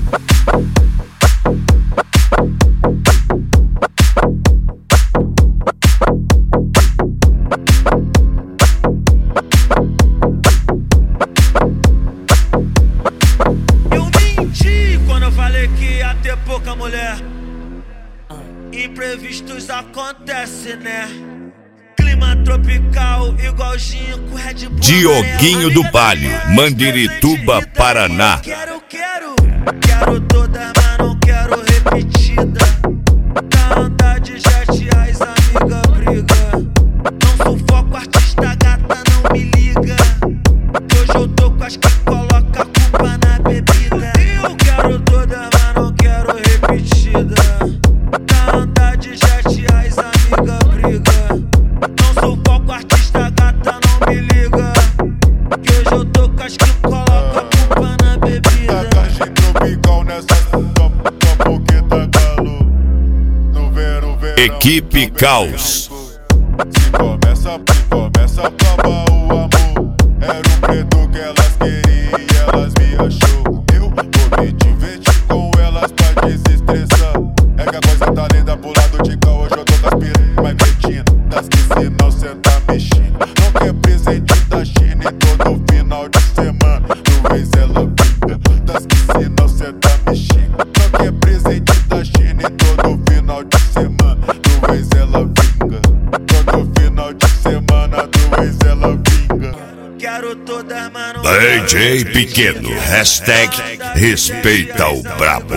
Pouca mulher, imprevistos acontecem, né? Clima tropical igualzinho com Red Bull. Dioguinho do Palio, Mandirituba, Paraná. Quero toda, mas não quero repetida. Na andar de jet, as amigas briga. Não sufoco, artista gata, não me liga. Hoje eu tô com as que coloca a culpa na bebida. Eu quero toda, mas não quero repetida. Na andar de jet, as amigas briga. Não sufoco, artista gata, não me liga. Que hoje eu tô com as que coloca a culpa na bebida. Tacagem tropical nessa só porque tá calor. No verão, Equipe Caos. Se começa a acabar o amor. Era o preto que elas queriam e elas me achou. Eu vou me divertir com elas pra desestressar. É que a coisa tá linda pro lado de cá. Hoje eu tô com as piranhas mais metidas. Das que se não cê tá mexendo. Não quer presente da China em todo final de semana. Tu vês ela vinga. Das que se não cê tá mexendo. Não quer presente da China em todo final de semana. Tu vês ela vinga. Todo final de semana tu vês ela vinga. Quero todas, mas não DJ Pequeno, hashtag respeita o brabo.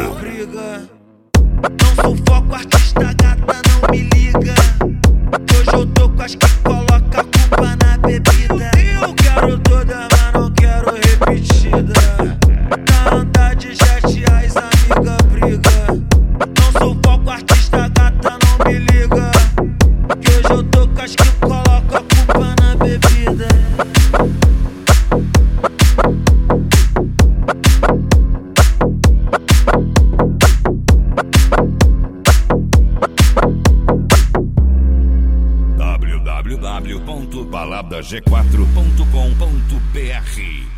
Não sufoco, artista gata, não me liga. Hoje eu tô com as que coloca a culpa na bebida. Eu quero toda, mas não quero repetida. Na andar de jet, as amigas briga. Não sufoco, artista gata, não me liga. Que hoje eu tô com as que coloca a culpa na bebida. www.baladag4.com.br